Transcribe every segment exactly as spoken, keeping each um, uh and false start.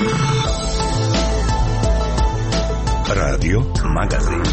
Radio Magazin.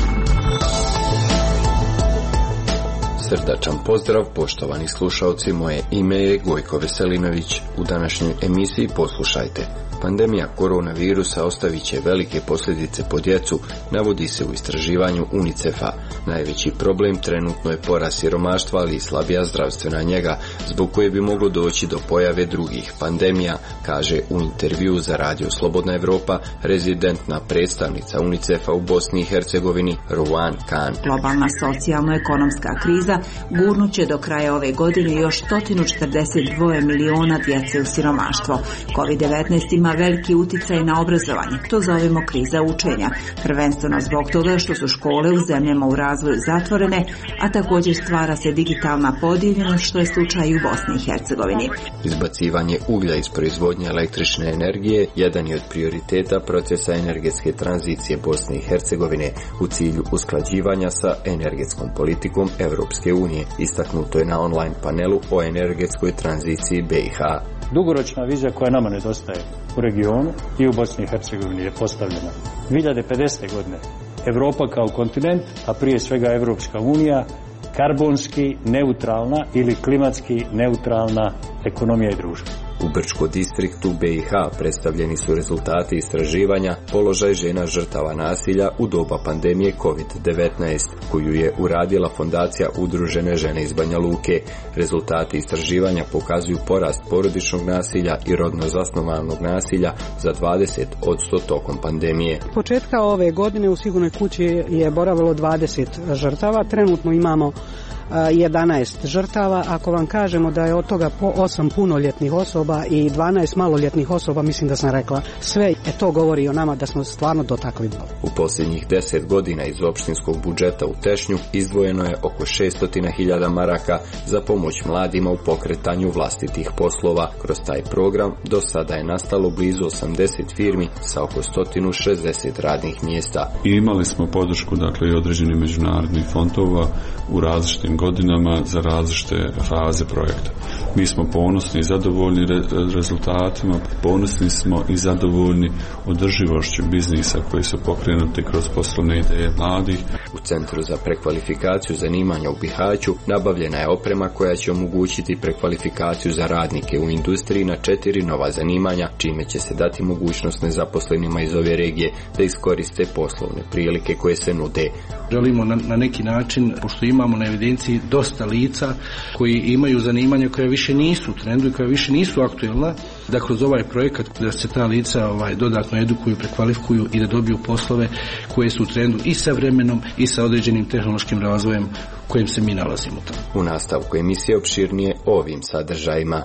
Srdačan pozdrav, poštovani slušalci, moje ime je Gojko Veselinović. U današnjoj emisiji poslušajte. Pandemija koronavirusa ostavit će velike posljedice po djecu, navodi se u istraživanju UNICEF-a. Najveći problem trenutno je porast siromaštva, ali i slabija zdravstvena njega, zbog koje bi moglo doći do pojave drugih pandemija, kaže u intervju za Radio Slobodna Evropa rezidentna predstavnica UNICEF-a u Bosni i Hercegovini Rowan Khan. Globalna socijalno-ekonomska kriza gurnuće do kraja ove godine još sto četrdeset dva miliona djece u siromaštvo. kovid devetnaest ima veliki uticaj na obrazovanje. To zovemo kriza učenja, prvenstveno zbog toga što su škole u zemljama u razvoju zatvorene, a također stvara se digitalna podijeljenost, što je slučaj u Bosni i Hercegovini. Izbacivanje uglja iz proizvodnje električne energije jedan je od prioriteta procesa energetske tranzicije Bosne i Hercegovine u cilju usklađivanja sa energetskom politikom Evropske unije, istaknuto je na online panelu o energetskoj tranziciji B i H. Dugoročna vizija koja nama nedostaje u regionu i u Bosni i Hercegovini je postavljena dvije hiljade pedesete. godine. Evropa kao kontinent, a prije svega Evropska unija, karbonski neutralna ili klimatski neutralna ekonomija i društvo. U Brčko-distriktu B i H predstavljeni su rezultati istraživanja položaj žena žrtava nasilja u doba pandemije kovid devetnaest, koju je uradila Fondacija Udružene žene iz Banja Luke. Rezultati istraživanja pokazuju porast porodičnog nasilja i rodno zasnovanog nasilja za dvadeset posto tokom pandemije. Početka ove godine u Sigurnoj kući je boravilo dvadeset žrtava, trenutno imamo jedanaest žrtava. Ako vam kažemo da je od toga po osam punoljetnih osoba i dvanaest maloljetnih osoba, mislim da sam rekla sve, e to govori o nama da smo stvarno dotakli dno. U posljednjih deset godina iz opštinskog budžeta u Tešnju izdvojeno je oko šessto hiljada maraka za pomoć mladima u pokretanju vlastitih poslova. Kroz taj program do sada je nastalo blizu osamdeset firmi sa oko sto šezdeset radnih mjesta. I imali smo podršku, dakle, i određenih međunarodnih fondova u različitim godinama za različite faze projekta. Mi smo ponosni i zadovoljni re- rezultatima, ponosni smo i zadovoljni održivošću biznisa koji su pokrenuti kroz poslovne ideje mladih. U Centru za prekvalifikaciju zanimanja u Bihaću nabavljena je oprema koja će omogućiti prekvalifikaciju za radnike u industriji na četiri nova zanimanja, čime će se dati mogućnost nezaposlenima iz ove regije da iskoriste poslovne prilike koje se nude. Želimo na, na neki način, pošto imamo na evidenciji dosta lica koji imaju zanimanja koja više nisu u trendu i koja više nisu aktuelna, da kroz ovaj projekat da se ta lica ovaj, dodatno edukuju, prekvalifikuju i da dobiju poslove koje su u trendu i sa vremenom i sa određenim tehnološkim razvojem kojim se mi nalazimo tamo. U nastavku emisije opširnije ovim sadržajima.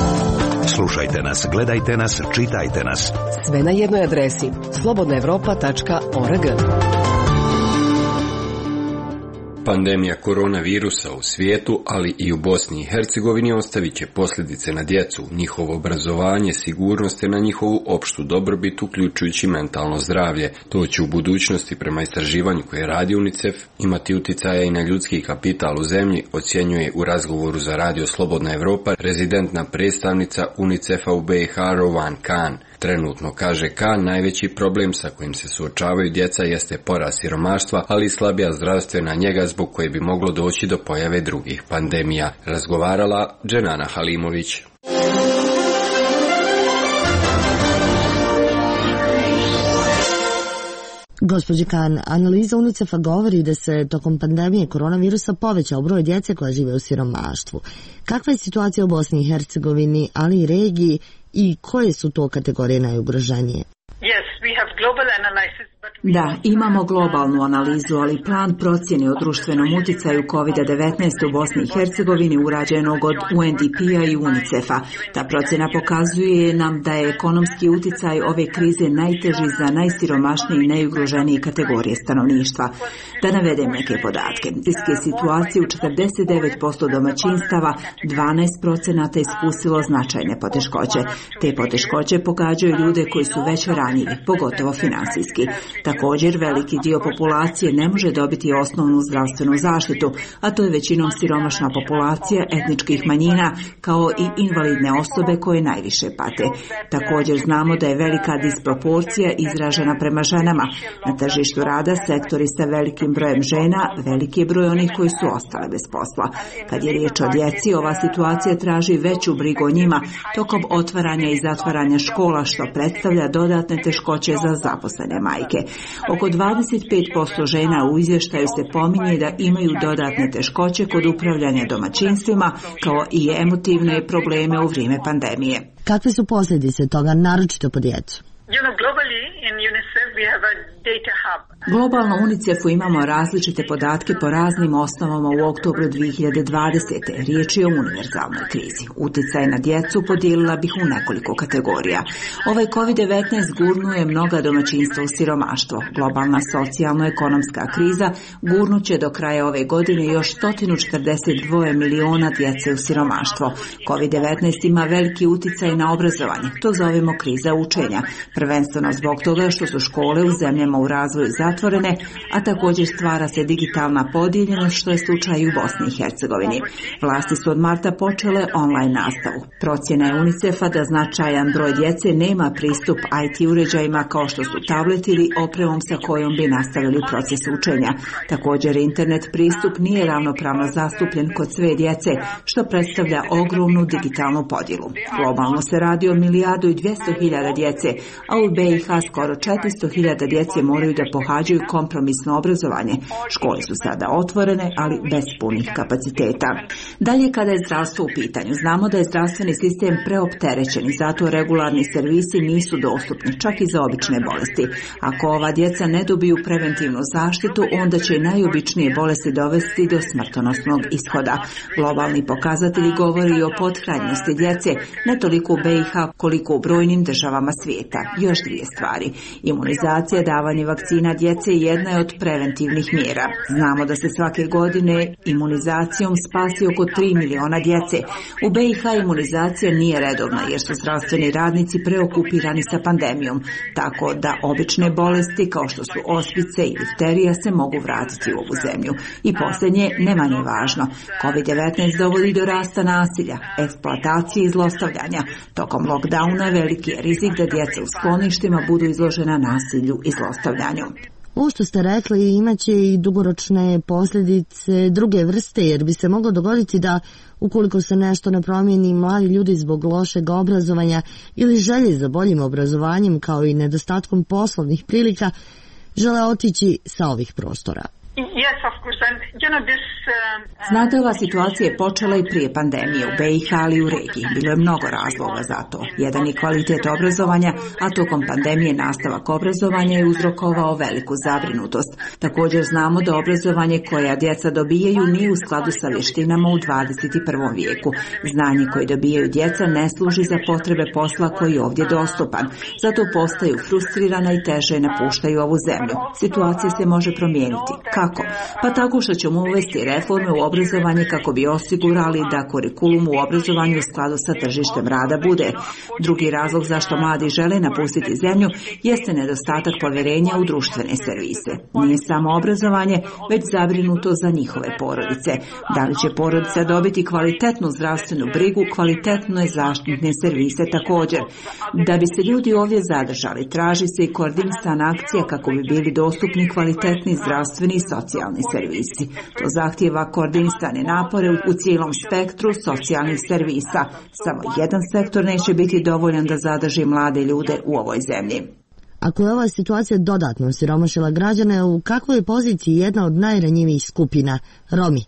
Slušajte nas, gledajte nas, čitajte nas. Sve na jednoj adresi slobodna evropa tačka org. Pandemija koronavirusa u svijetu, ali i u Bosni i Hercegovini ostavit će posljedice na djecu, njihovo obrazovanje, sigurnost te na njihovu opštu dobrobit, uključujući mentalno zdravlje. To će u budućnosti, prema istraživanju koje radi UNICEF, imati uticaja i na ljudski kapital u zemlji, ocjenjuje u razgovoru za Radio Slobodna Evropa rezidentna predstavnica UNICEF-a u B i H Rowan Khan. Trenutno, kaže Khan, najveći problem sa kojim se suočavaju djeca jeste porast siromaštva, ali i slabija zdravstvena njega zbog koje bi moglo doći do pojave drugih pandemija. Razgovarala Dženana Halimović. Gospođi Khan, analiza UNICEF-a govori da se tokom pandemije koronavirusa povećao broj djece koja žive u siromaštvu. Kakva je situacija u Bosni i Hercegovini, ali i regiji, i koje su to kategorije najugroženije? Da, imamo globalnu analizu, ali plan procjene o društvenom utjecaju kovid devetnaest u Bosni i Hercegovini urađenog od U N D P-a i UNICEF-a. Ta procjena pokazuje nam da je ekonomski utjecaj ove krize najteži za najsiromašnije i najugroženije kategorije stanovništva. Da navedem neke podatke. Iz situacije u četrdeset devet posto domaćinstava dvanaest procenata iskusilo značajne poteškoće. Te poteškoće pogađaju ljude koji su već ranjivi, pogotovo finansijski. Također, veliki dio populacije ne može dobiti osnovnu zdravstvenu zaštitu, a to je većinom siromašna populacija etničkih manjina, kao i invalidne osobe koje najviše pate. Također znamo da je velika disproporcija izražena prema ženama. Na tržištu rada sektori sa velikim brojem žena, veliki je broj onih koji su ostale bez posla. Kad je riječ o djeci, ova situacija traži veću brigu o njima tokom otvaranja i zatvaranja škola, što predstavlja dodatne teškoće za zaposlene majke. Oko dvadeset pet posto žena u izvještaju se pominje da imaju dodatne teškoće kod upravljanja domaćinstvima, kao i emotivne probleme u vrijeme pandemije. Kakve su posljedice toga, naročito po djecu? You know, globally in UNICEF we have a data hub. Globalno u UNICEF-u imamo različite podatke po raznim osnovama u oktobru dvije hiljade dvadesete. Riječ je o univerzalnoj krizi. Utjecaj na djecu podijelila bih u nekoliko kategorija. Ovaj kovid devetnaest gurnuje mnoga domaćinstva u siromaštvo. Globalna socijalno-ekonomska kriza gurnuće do kraja ove godine još sto četrdeset dva miliona djece u siromaštvo. kovid devetnaest ima veliki utjecaj na obrazovanje. To zovemo kriza učenja. Prvenstveno zbog toga što su škole u zemljama u razvoju zatvorene, a također stvara se digitalna podijeljenost, što je slučaj u Bosni i Hercegovini. Vlasti su od marta počele online nastavu. Procjena je UNICEF-a da značajan broj djece nema pristup I T uređajima kao što su tablet ili opremom sa kojom bi nastavili proces učenja. Također, internet pristup nije ravnopravno zastupljen kod sve djece, što predstavlja ogromnu digitalnu podjelu. Globalno se radi o milijardu i dvjesto hiljada djece, a u B i H skoro četiristo hiljada djece moraju da pohađaju kompromisno obrazovanje. Škole su sada otvorene, ali bez punih kapaciteta. Dalje, kada je zdravstvo u pitanju, znamo da je zdravstveni sistem preopterećen i zato regularni servisi nisu dostupni, čak i za obične bolesti. Ako ova djeca ne dobiju preventivnu zaštitu, onda će i najobičnije bolesti dovesti do smrtonosnog ishoda. Globalni pokazatelji govori i o pothranjenosti djece, ne toliko u B i H koliko u brojnim državama svijeta. Još dvije stvari. Imunizacija, davanje vakcina djece jedna je od preventivnih mjera. Znamo da se svake godine imunizacijom spasi oko tri miliona djece. U B i H imunizacija nije redovna jer su zdravstveni radnici preokupirani sa pandemijom, tako da obične bolesti kao što su ospice i difterija se mogu vratiti u ovu zemlju. I posljednje, ne manje važno, kovid devetnaest dovodi do rasta nasilja, eksploatacije i zlostavljanja. Tokom lockdowna veliki je rizik da djeca u skloništima budu izložena nasilju i zlostavljanju. Ovo što ste rekli imaće i dugoročne posljedice druge vrste, jer bi se moglo dogoditi da ukoliko se nešto ne promijeni, mladi ljudi zbog lošeg obrazovanja ili želje za boljim obrazovanjem kao i nedostatkom poslovnih prilika žele otići sa ovih prostora. Yes, of course. And, you know, this, uh, Znate, ova situacija je počela i prije pandemije u B i H, ali i u regiji. Bilo je mnogo razloga za to. Jedan je kvalitet obrazovanja, a tokom pandemije nastavak obrazovanja je uzrokovao veliku zabrinutost. Također znamo da obrazovanje koja djeca dobijaju nije u skladu sa vještinama u dvadeset prvom vijeku. Znanje koje dobijaju djeca ne služi za potrebe posla koji je ovdje dostupan. Zato postaju frustrirana i teže napuštaju ovu zemlju. Situacija se može promijeniti. Kako? Pa tako što ćemo uvesti reforme u obrazovanje kako bi osigurali da kurikulum u obrazovanju u skladu sa tržištem rada bude. Drugi razlog zašto mladi žele napustiti zemlju jeste nedostatak povjerenja u društvene servise. Nije samo obrazovanje, već zabrinuto za njihove porodice. Da li će porodica dobiti kvalitetnu zdravstvenu brigu, kvalitetne zaštitne servise također. Da bi se ljudi ovdje zadržali, traži se i koordinisana akcija kako bi bili dostupni kvalitetni zdravstveni i socijalni servisi. To zahtijeva koordinisane napore u cijelom spektru socijalnih servisa. Samo jedan sektor neće biti dovoljan da zadrži mlade ljude u ovoj zemlji. Ako je ova situacija dodatno osiromašila građane, u kakvoj je poziciji jedna od najranjivijih skupina, Romi?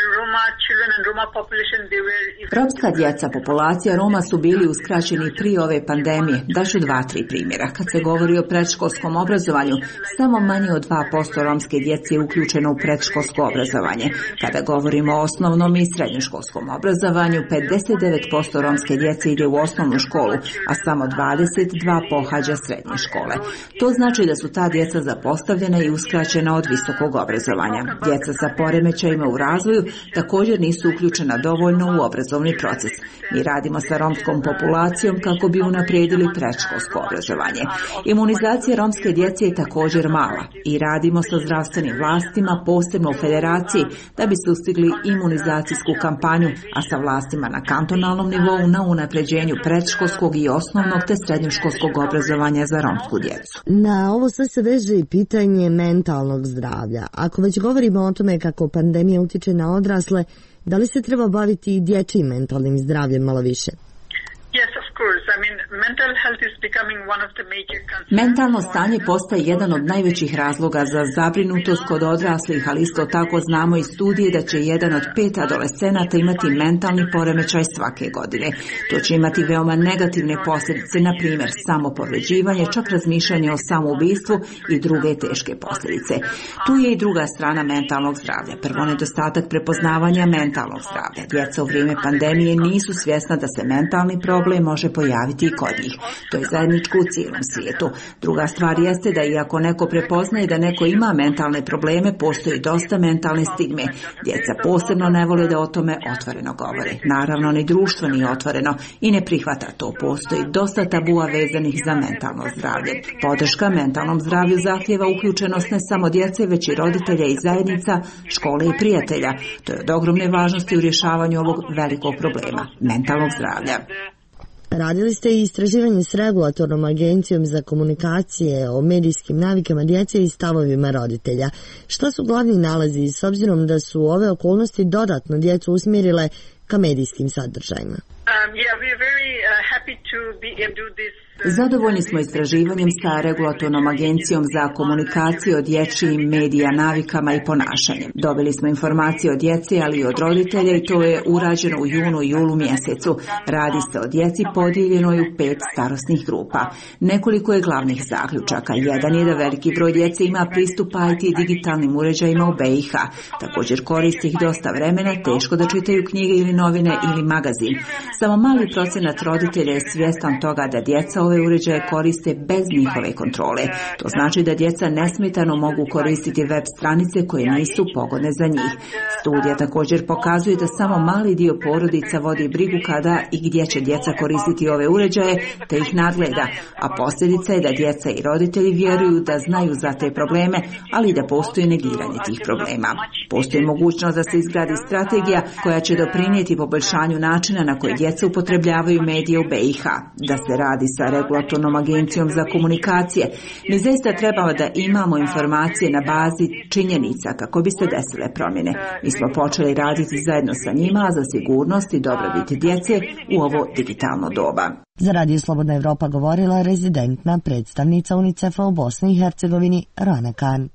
Romska djeca, populacija Roma su bili uskraćeni prije ove pandemije. Daću dva, tri primjera. Kad se govori o predškolskom obrazovanju, samo manje od dva posto romske djece je uključeno u predškolsko obrazovanje. Kada govorimo o osnovnom i srednjoškolskom obrazovanju, pedeset devet posto romske djece ide u osnovnu školu, a samo dvadeset dva posto pohađa srednje škole. To znači da su ta djeca zapostavljena i uskraćena od visokog obrazovanja. Djeca sa poremećajima u razvoju također nisu nisu uključena dovoljno u obrazovni proces. Mi radimo sa romskom populacijom kako bi unaprijedili predškolsko obrazovanje. Imunizacija romske djece je također mala i radimo sa zdravstvenim vlastima, posebno u federaciji, da bi sustigli imunizacijsku kampanju, a sa vlastima na kantonalnom nivou na unapređenju predškolskog i osnovnog te srednjoškolskog obrazovanja za romsku djecu. Na ovo sve se veže i pitanje mentalnog zdravlja. Ako već govorimo o tome kako pandemija utječe na odrasle, da li se treba baviti i dječjim mentalnim zdravljem malo više? Yes, of course. I mean, mental health is becoming one of the major concerns. Mentalno stanje postaje jedan od najvećih razloga za zabrinutost kod odraslih, ali isto tako znamo iz studije da će jedan od pet adolescenata imati mentalni poremećaj svake godine. To će imati veoma negativne posljedice, na primjer samopovređivanje, čak razmišljanje o samoubistvu i druge teške posljedice. Tu je i druga strana mentalnog zdravlja. Prvo, nedostatak prepoznavanja mentalnog zdravlja. Djeca u vrijeme pandemije nisu svjesna da se mentalni problem može pojaviti i kod njih. To je zajedničko u cijelom svijetu. Druga stvar jeste da iako neko prepoznaje da neko ima mentalne probleme, postoji dosta mentalne stigme. Djeca posebno ne vole da o tome otvoreno govore. Naravno, ni društvo nije otvoreno i ne prihvata to. Postoji dosta tabua vezanih za mentalno zdravlje. Podrška mentalnom zdravlju zahtijeva uključenost ne samo djece, već i roditelja i zajednica, škole i prijatelja. To je od ogromne važnosti u rješavanju ovog velikog problema, mentalnog zdravlja. Radili ste i istraživanje s regulatornom agencijom za komunikacije o medijskim navikama djece i stavovima roditelja. Što su glavni nalazi s obzirom da su ove okolnosti dodatno djecu usmjerile ka medijskim sadržajima? Um, yeah, we are very uh, happy to be able to do this. Zadovoljni smo istraživanjem sa regulatornom agencijom za komunikaciju o dječjim medija navikama i ponašanjem. Dobili smo informacije od djece, ali i od roditelja i to je urađeno u junu i julu mjesecu. Radi se o djeci podijeljenoj u pet starosnih grupa. Nekoliko je glavnih zaključaka. Jedan je da veliki broj djece ima pristup I T digitalnim uređajima u B i H. Također koristi ih dosta vremena, teško da čitaju knjige ili novine ili magazin. Samo mali procenat roditelja je svjestan toga da djeca ove uređaje koriste bez njihove kontrole. To znači da djeca nesmetano mogu koristiti web stranice koje nisu pogodne za njih. Studija također pokazuje da samo mali dio porodica vodi brigu kada i gdje će djeca koristiti ove uređaje, te ih nadgleda, a posljedica je da djeca i roditelji vjeruju da znaju za te probleme, ali da postoji negiranje tih problema. Postoji mogućnost da se izgradi strategija koja će doprinijeti poboljšanju načina na koji djeca upotrebljavaju medije u B i H, da se radi sa regulatornom agencijom za komunikacije. Mi zaista trebamo da imamo informacije na bazi činjenica kako bi se desile promjene. Mi smo počeli raditi zajedno sa njima za sigurnost i dobrobit djece u ovo digitalno doba. Za Radio Slobodna Evropa govorila rezidentna predstavnica UNICEF-a u Bosni i Hercegovini Rana Khan.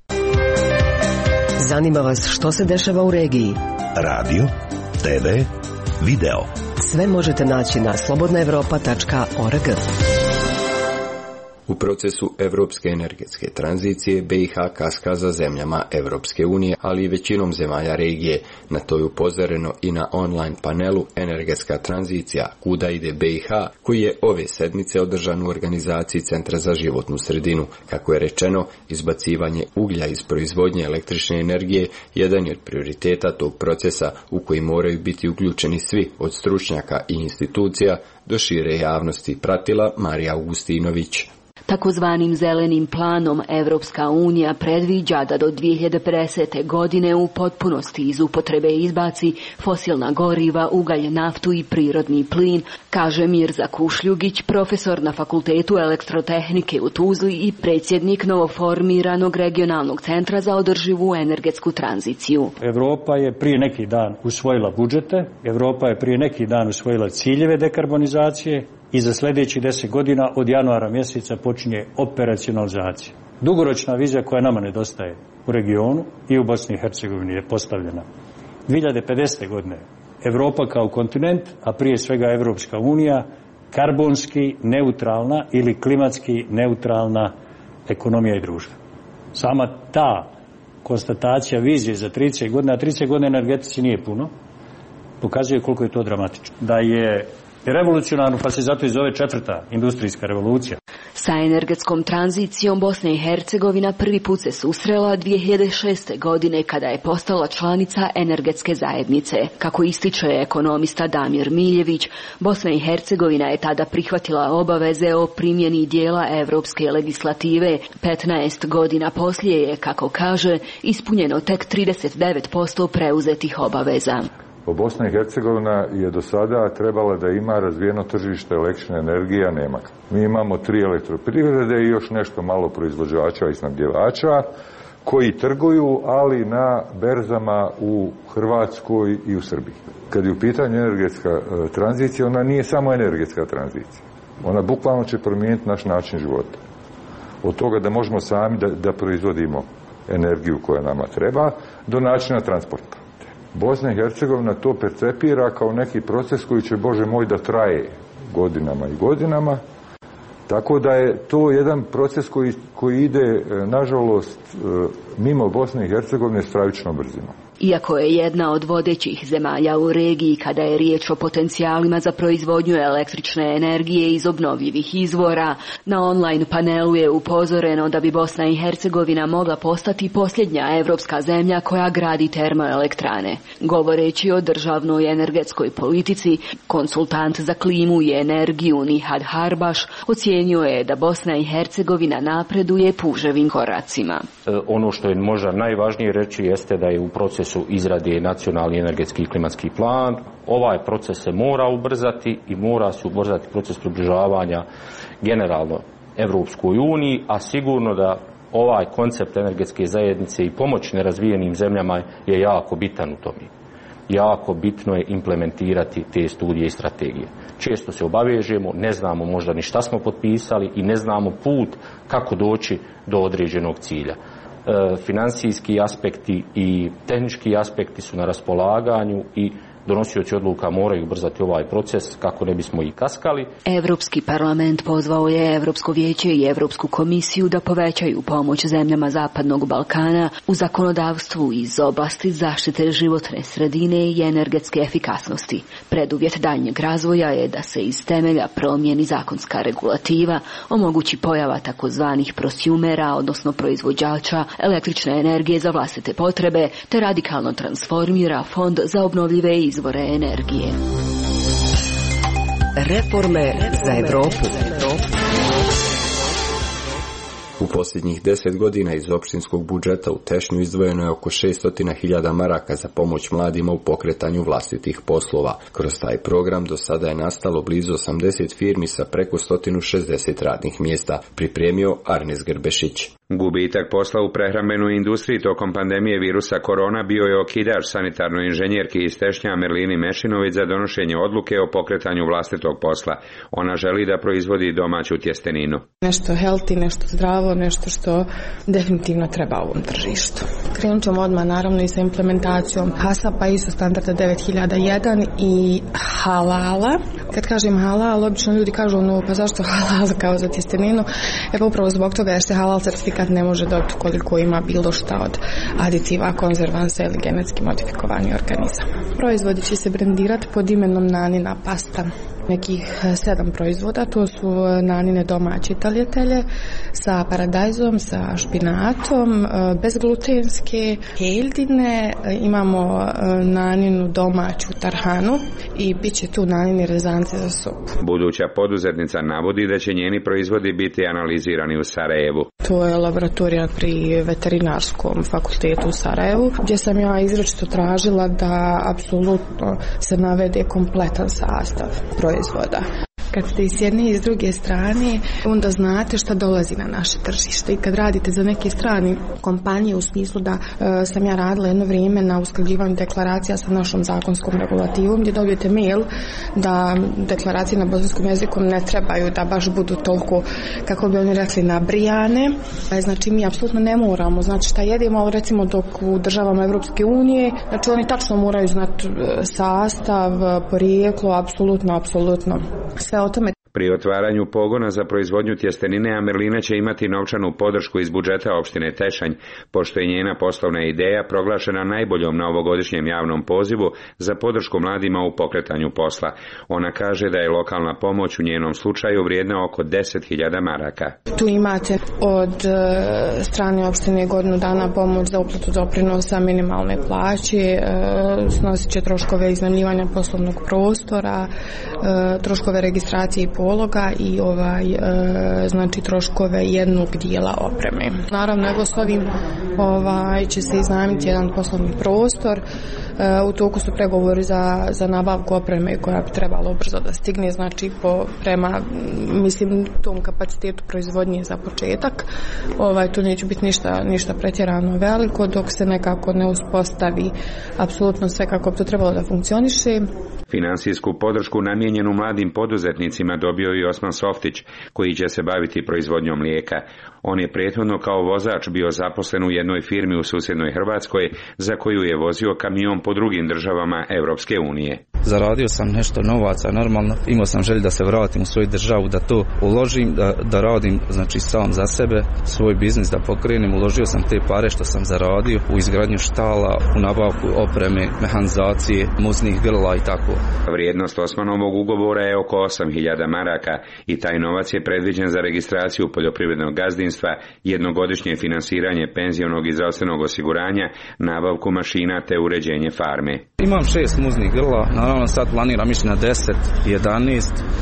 Zanima vas što se dešava u regiji? Radio, T V, video. Sve možete naći na slobodna evropa tačka org. U procesu europske energetske tranzicije B i H kaska za zemljama Europske unije, ali i većinom zemalja regije. Na to je upozoreno i na online panelu Energetska tranzicija, kuda ide B i H, koji je ove sedmice održan u organizaciji Centra za životnu sredinu. Kako je rečeno, izbacivanje uglja iz proizvodnje električne energije jedan je od prioriteta tog procesa u koji moraju biti uključeni svi, od stručnjaka i institucija do šire javnosti, pratila Marija Augustinović. Takozvanim zelenim planom Evropska unija predviđa da do dvije hiljade pedesete godine u potpunosti iz upotrebe izbaci fosilna goriva, ugalj, naftu i prirodni plin, kaže Mirza Kušljugić, profesor na Fakultetu elektrotehnike u Tuzli i predsjednik novoformiranog regionalnog centra za održivu energetsku tranziciju. Europa je prije neki dan usvojila budžete, Europa je prije neki dan usvojila ciljeve dekarbonizacije i za sljedećih deset godina od januara mjeseca počinje operacionalizacija. Dugoročna vizija koja nama nedostaje u regionu i u Bosni i Hercegovini je postavljena. dvije hiljade pedesete godine Europa kao kontinent, a prije svega Evropska unija, karbonski neutralna ili klimatski neutralna ekonomija i društvo. Sama ta konstatacija vizije za trideset godina, a trideset godina energetici nije puno, pokazuje koliko je to dramatično. Da je revolucionarno, pa se zato i zove četvrta industrijska revolucija. Sa energetskom tranzicijom Bosna i Hercegovina prvi put se susrela dvije hiljade šeste. godine kada je postala članica energetske zajednice. Kako ističe ekonomista Damir Miljević, Bosna i Hercegovina je tada prihvatila obaveze o primjeni dijela evropske legislative. petnaest godina poslije je, kako kaže, ispunjeno tek trideset devet posto preuzetih obaveza. Bosna i Hercegovina je do sada trebala da ima razvijeno tržište električne energije, a nema. Mi imamo tri elektroprivrede i još nešto malo proizvođača i snabdjevača koji trguju, ali na berzama u Hrvatskoj i u Srbiji. Kad je u pitanju energetska tranzicija, ona nije samo energetska tranzicija. Ona bukvalno će promijeniti naš način života. Od toga da možemo sami da, da proizvodimo energiju koja nama treba, do načina transporta. Bosna i Hercegovina to percepira kao neki proces koji će, Bože moj, da traje godinama i godinama. Tako da je to jedan proces koji, koji ide, nažalost, mimo Bosne i Hercegovine stravičnom brzinom. Iako je jedna od vodećih zemalja u regiji kada je riječ o potencijalima za proizvodnju električne energije iz obnovljivih izvora, na online panelu je upozoreno da bi Bosna i Hercegovina mogla postati posljednja evropska zemlja koja gradi termoelektrane. Govoreći o državnoj energetskoj politici, konsultant za klimu i energiju Nihad Harbaš ocijenio je da Bosna i Hercegovina napreduje puževim koracima. Ono što je možda najvažnije reći jeste da je u procesu izrade nacionalni energetski i klimatski plan. Ovaj proces se mora ubrzati i mora se ubrzati proces približavanja generalno Evropskoj uniji, a sigurno da ovaj koncept energetske zajednice i pomoć nerazvijenim zemljama je jako bitan u tome. Jako bitno je implementirati te studije i strategije. Često se obavežemo, ne znamo možda ni šta smo potpisali i ne znamo put kako doći do određenog cilja. E, financijski aspekti i tehnički aspekti su na raspolaganju i donosioci odluka moraju ubrzati ovaj proces kako ne bismo i kaskali. Europski parlament pozvao je Europsko vijeće i Europsku komisiju da povećaju pomoć zemljama Zapadnog Balkana u zakonodavstvu iz oblasti zaštite životne sredine i energetske efikasnosti. Preduvjet daljnjeg razvoja je da se iz temelja promijeni zakonska regulativa, omogući pojava takozvanih prosumera, odnosno proizvođača električne energije za vlastite potrebe, te radikalno transformira fond za obnovljive izvore energije. Reforme za Evropu. U posljednjih deset godina iz opštinskog budžeta u Tešnju izdvojeno je oko šesto hiljada maraka za pomoć mladima u pokretanju vlastitih poslova. Kroz taj program do sada je nastalo blizu osamdeset firmi sa preko sto šezdeset radnih mjesta, pripremio Arnes Grbešić. Gubitak posla u prehrambenoj industriji tokom pandemije virusa korona bio je okidač sanitarnoj inženjerki iz Tešnja Merlini Mešinović za donošenje odluke o pokretanju vlastitog posla. Ona želi da proizvodi domaću tjesteninu. Nešto healthy, nešto zdravo, nešto što definitivno treba ovom tržištu. Krenut ćemo odmah naravno i sa implementacijom HASAP-a, isto standarda devet hiljada jedan i halala. Kad kažem halal, obično ljudi kažu no pa zašto halal kao za tjesteninu? E pa upravo zbog toga jer se halal certifikat ne može dobiti koliko ima bilo šta od aditiva, konzervansa ili genetski modifikovani organizam. Proizvodi će se brendirati pod imenom Nanina pasta. Nekih sedam proizvoda, to su nanine domaće tagliatelle sa paradajzom, sa špinatom, bezglutenske, heldine, imamo naninu domaću tarhanu i bit će tu nanini rezanci za supu. Buduća poduzetnica navodi da će njeni proizvodi biti analizirani u Sarajevu. To je laboratorija pri veterinarskom fakultetu u Sarajevu, gdje sam ja izričito tražila da apsolutno se navede kompletan sastav proizvoda. Kad ste i s jedne i s druge strane, onda znate šta dolazi na naše tržište. I kad radite za neke strane kompanije, u smislu da e, sam ja radila jedno vrijeme na usklađivanju deklaracija sa našom zakonskom regulativom, gdje dobijete mail da deklaracije na bosanskom jeziku ne trebaju da baš budu toliko, kako bi oni rekli, nabrijane. E, znači mi apsolutno ne moramo znači šta jedemo, ali recimo dok u državama Evropske unije, znači oni tačno moraju znati sastav, porijeklo, apsolutno, apsolutno sve o tome. Pri otvaranju pogona za proizvodnju tjestenine Amerlina će imati novčanu podršku iz budžeta opštine Tešanj, pošto je njena poslovna ideja proglašena najboljom na ovogodišnjem javnom pozivu za podršku mladima u pokretanju posla. Ona kaže da je lokalna pomoć u njenom slučaju vrijedna oko deset hiljada maraka. Tu imate od strane opštine godinu dana pomoć za uplatu doprinosa minimalne plaće, snosit će troškove iznajmljivanja poslovnog prostora, troškove registracije i pologa i ovaj znači troškove jednog dijela opreme. Naravno, evo s ovim ovaj će se iznajmiti jedan poslovni prostor. U toku su pregovori za, za nabavku opreme koja bi trebalo brzo da stigne, znači po, prema mislim tom kapacitetu proizvodnje za početak. Ovaj, tu neće biti ništa, ništa pretjerano veliko dok se nekako ne uspostavi apsolutno sve kako bi to trebalo da funkcioniše. Finansijsku podršku namijenjenu mladim poduzetnicima dobio i Osman Softić, koji će se baviti proizvodnjom mlijeka. On je prethodno kao vozač bio zaposlen u jednoj firmi u susjednoj Hrvatskoj, za koju je vozio kamion po drugim državama Europske unije. Zaradio sam nešto novaca, normalno. Imao sam želju da se vratim u svoju državu, da to uložim, da, da radim znači sam za sebe, svoj biznis da pokrenem. Uložio sam te pare što sam zaradio u izgradnju štala, u nabavku opreme, mehanizacije, muznih grla i tako. Vrijednost Osmanovog ugovora je oko osam hiljada maraka i taj novac je predviđen za registraciju poljoprivrednog gazdinstva, jednogodišnje finansiranje penzionog i zdravstvenog osiguranja, nabavku mašina te uređenje farme. Imam šest muznih grla, naravno sad planiram ići na deset, jedanaest e,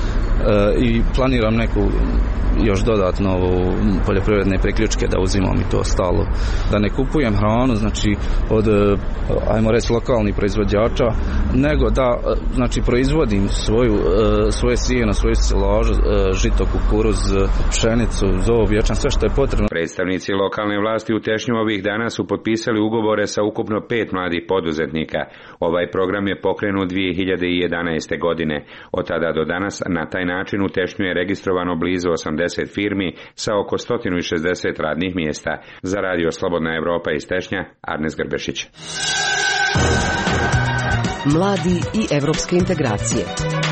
i planiram neku još dodatno poljoprivredne priključke da uzimam i to stalo. Da ne kupujem hranu, znači od, ajmo reći, lokalnih proizvođača, nego da, znači, proizvodim svoju, svoje sijeno, svoju silažu, žito, kukuruz, pšenicu, zov, ječam, sve što je potrebno. Predstavnici lokalne vlasti u Tešnju ovih dana su potpisali ugovore sa ukupno pet mladih poduzetnika. Ovaj program je pokrenut dvije hiljade jedanaeste. godine. Od tada do danas na taj način u Tešnju je registrovano blizu osamdeset firmi sa oko sto šezdeset radnih mjesta. Za radio Slobodna Evropa iz Tešnja, Arnes Grbešić. Mladi i evropske integracije.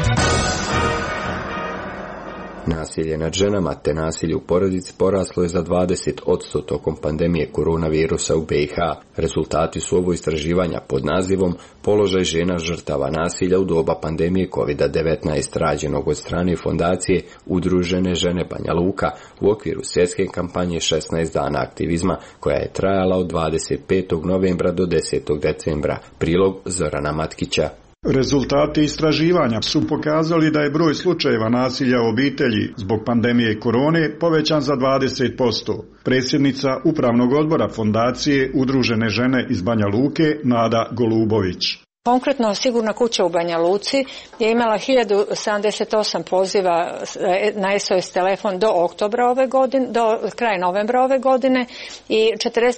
Nasilje nad ženama te nasilje u porodici poraslo je za dvadeset posto tokom pandemije koronavirusa u be i ha. Rezultati su ovo istraživanja pod nazivom Položaj žena žrtava nasilja u doba pandemije kovid devetnaest rađenog od strane fondacije Udružene žene Banja Luka u okviru svjetske kampanje šesnaest dana aktivizma koja je trajala od dvadeset petog novembra do desetog decembra. Prilog Zorana Matkića. Rezultati istraživanja su pokazali da je broj slučajeva nasilja u obitelji zbog pandemije korone povećan za dvadeset posto. Predsjednica Upravnog odbora fondacije Udružene žene iz Banja Luke, Nada Golubović. Konkretno, Sigurna kuća u Banja Luci je imala hiljadu sedamdeset osam poziva na es o es telefon do oktobra ove godine, do kraja novembra ove godine i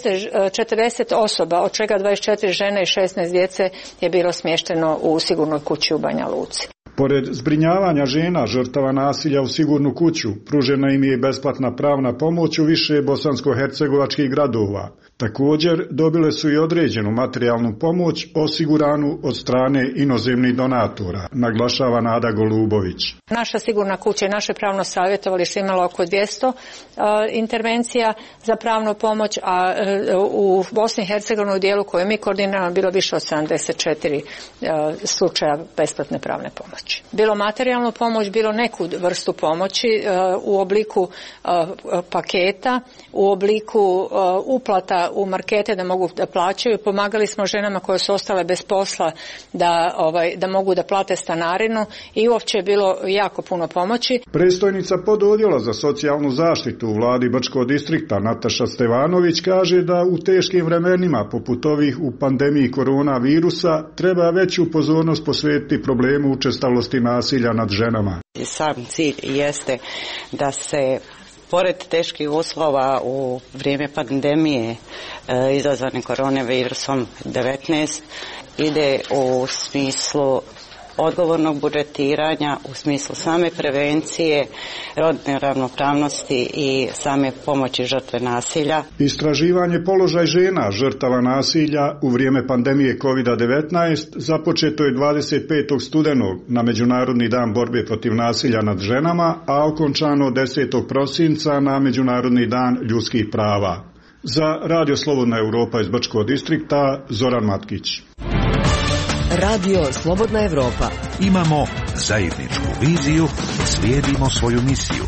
četrdeset osoba, od čega dvadeset četiri žene i šesnaest djece je bilo smješteno u Sigurnoj kući u Banja Luci. Pored zbrinjavanja žena žrtava nasilja u Sigurnu kuću, pružena im je besplatna pravna pomoć u više bosansko-hercegovačkih gradova. Također dobile su i određenu materijalnu pomoć osiguranu od strane inozemnih donatora, naglašava Nada Golubović. Naša Sigurna kuća i naše pravno savjetovalište imalo oko dvjesto uh, intervencija za pravnu pomoć, a uh, u Bosni i Hercegovini u dijelu koju mi koordiniramo bilo više od sedamdeset četiri uh, slučaja besplatne pravne pomoći. Bilo materijalnu pomoć, bilo neku vrstu pomoći uh, u obliku uh, paketa, u obliku uh, uplata u markete da mogu da plaćaju. Pomagali smo ženama koje su ostale bez posla da, ovaj, da mogu da plate stanarinu i uopće je bilo jako puno pomoći. Predstojnica pododjela za socijalnu zaštitu u vladi Brčkog distrikta Nataša Stevanović kaže da u teškim vremenima poput ovih u pandemiji koronavirusa treba veću pozornost posvetiti problemu učestalosti nasilja nad ženama. Sam cilj jeste da se pored teških uslova u vrijeme pandemije e, izazvane koronavirusom devetnaest ide u smislu odgovornog budžetiranja u smislu same prevencije, rodne ravnopravnosti i same pomoći žrtve nasilja. Istraživanje položaj žena žrtava nasilja u vrijeme pandemije kovid devetnaest započeto je dvadeset petog studenog na Međunarodni dan borbe protiv nasilja nad ženama, a okončano desetog prosinca na Međunarodni dan ljudskih prava. Za Radio Slobodna Europa iz Brčkog distrikta, Zoran Matkić. Radio Slobodna Europa. Imamo zajedničku viziju, slijedimo svoju misiju.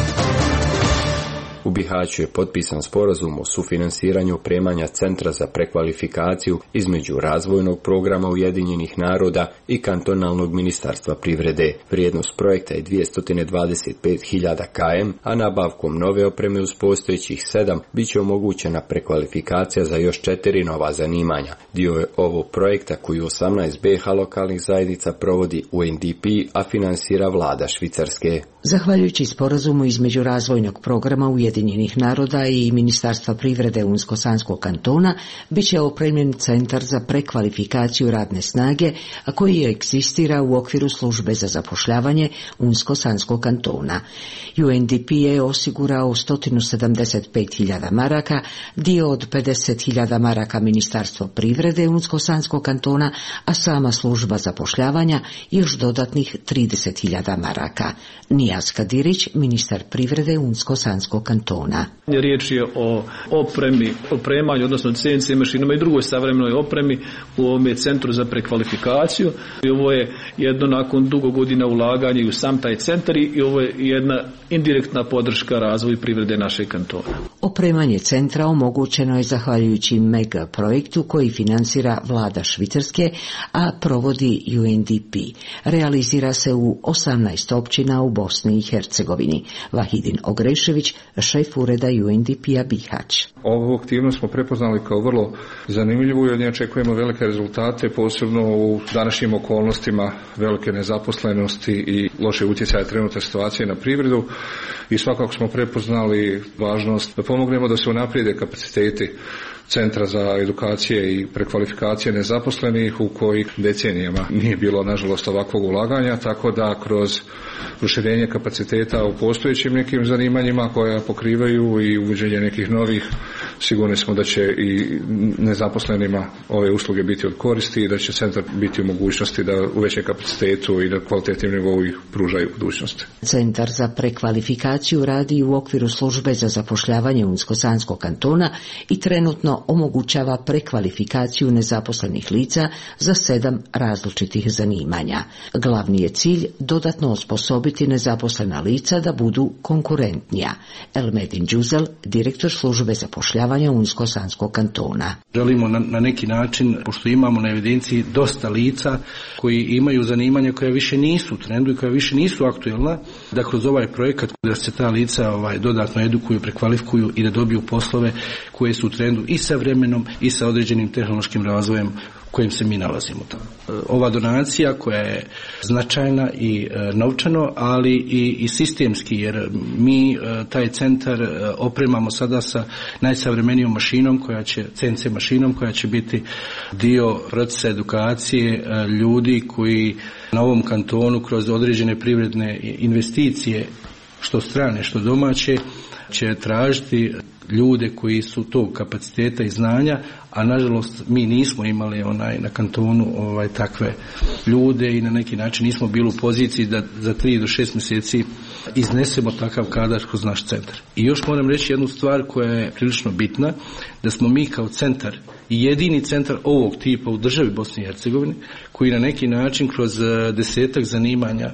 U Bihaću je potpisan sporazum o sufinansiranju opremanja Centra za prekvalifikaciju između razvojnog programa Ujedinjenih naroda i kantonalnog ministarstva privrede. Vrijednost projekta je dvjesto dvadeset pet hiljada kilometara, a nabavkom nove opreme uz postojećih sedam bit će omogućena prekvalifikacija za još četiri nova zanimanja. Dio je ovog projekta koji osamnaest B H lokalnih zajednica provodi U N D P, a finansira vlada Švicarske. Zahvaljujući sporazumu između razvojnog programa Ujedinjenih naroda i Ministarstva privrede Unsko-Sanskog kantona bit će opremljen centar za prekvalifikaciju radne snage, a koji egzistira u okviru službe za zapošljavanje Unsko-Sanskog kantona. U N D P je osigurao sto sedamdeset pet hiljada maraka, dio od pedeset hiljada maraka Ministarstvo privrede Unsko-Sanskog kantona, a sama služba zapošljavanja još dodatnih trideset hiljada maraka. Nijaz Kadirić, ministar privrede Unsko-Sanskog kantona. Riječ je o opremi, opremanju, odnosno C N C mašinama i drugoj savremenoj opremi u ovome centru za prekvalifikaciju. I ovo je jedno nakon dugo godina ulaganja u sam taj centar i ovo je jedna indirektna podrška razvoju privrede našeg kantona. Opremanje centra omogućeno je zahvaljujući mega projektu koji finansira vlada Švicarske, a provodi U N D P. Realizira se u osamnaest općina u Bosni i Hercegovini. Vahidin Ogrešević, šef ureda U N D P-a Bihać. Ovu aktivnost smo prepoznali kao vrlo zanimljivu i od nje očekujemo velike rezultate, posebno u današnjim okolnostima velike nezaposlenosti i loše utjecaje trenutne situacije na privredu. I svakako smo prepoznali važnost da pomognemo da se unaprijede kapaciteti Centra za edukacije i prekvalifikacije nezaposlenih u kojih decenijama nije bilo nažalost ovakvog ulaganja, tako da kroz proširenje kapaciteta u postojećim nekim zanimanjima koja pokrivaju i uvođenje nekih novih, sigurni smo da će i nezaposlenima ove usluge biti od koristi i da će centar biti u mogućnosti da u većem kapacitetu i na kvalitetnim nivou ih pružaju u budućnosti. Centar za prekvalifikaciju radi u okviru službe za zapošljavanje Unsko-Sanskog kantona i trenutno omogućava prekvalifikaciju nezaposlenih lica za sedam različitih zanimanja. Glavni je cilj dodatno osposobiti nezaposlena lica da budu konkurentnija. Elmedin Đuzel, direktor službe zapošljavanja Unsko-Sanskog kantona. Želimo na, na neki način, pošto imamo na evidenciji dosta lica koji imaju zanimanja koja više nisu u trendu i koja više nisu aktuelna, da kroz ovaj projekat da se ta lica ovaj, dodatno edukuju, prekvalifikuju i da dobiju poslove koje su u trendu i sa vremenom i sa određenim tehnološkim razvojem kojim se mi nalazimo tamo. Ova donacija koja je značajna i e, novčano, ali i, i sistemski, jer mi e, taj centar e, opremamo sada sa najsavremenijom mašinom koja će, C N C mašinom koja će biti dio procesa edukacije e, ljudi koji na ovom kantonu kroz određene privredne investicije, što strane, što domaće, će tražiti ljude koji su tog kapaciteta i znanja, a nažalost mi nismo imali onaj na kantonu ovaj takve ljude i na neki način nismo bili u poziciji da za tri do šest mjeseci iznesemo takav kadar kroz naš centar. I još moram reći jednu stvar koja je prilično bitna, da smo mi kao centar jedini centar ovog tipa u državi Bosne i Hercegovine koji na neki način kroz desetak zanimanja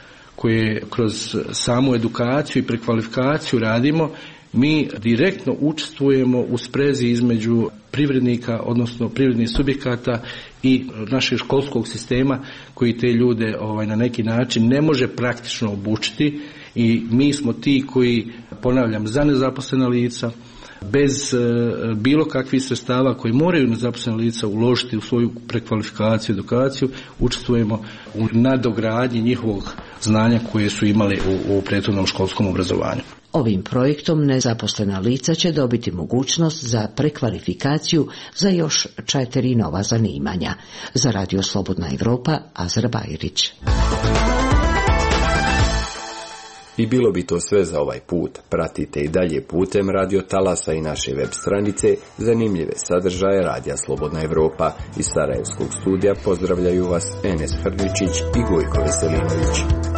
koje kroz samu edukaciju i prekvalifikaciju radimo, mi direktno učestvujemo u sprezi između privrednika, odnosno privrednih subjekata i našeg školskog sistema koji te ljude ovaj, na neki način ne može praktično obučiti i mi smo ti koji, ponavljam, za nezaposlena lica, bez e, bilo kakvih sredstava koji moraju nezaposlena lica uložiti u svoju prekvalifikaciju, edukaciju, učestvujemo u nadogradnji njihovog znanja koje su imali u, u prethodnom školskom obrazovanju. Ovim projektom nezaposlena lica će dobiti mogućnost za prekvalifikaciju za još četiri nova zanimanja. Za Radio Slobodna Evropa, Azra Bajrić. I bilo bi to sve za ovaj put. Pratite i dalje putem radio talasa i naše web stranice zanimljive sadržaje Radija Slobodna Evropa. Iz Sarajevskog studija pozdravljaju vas Enes Hrničić i Gojko Veselinović.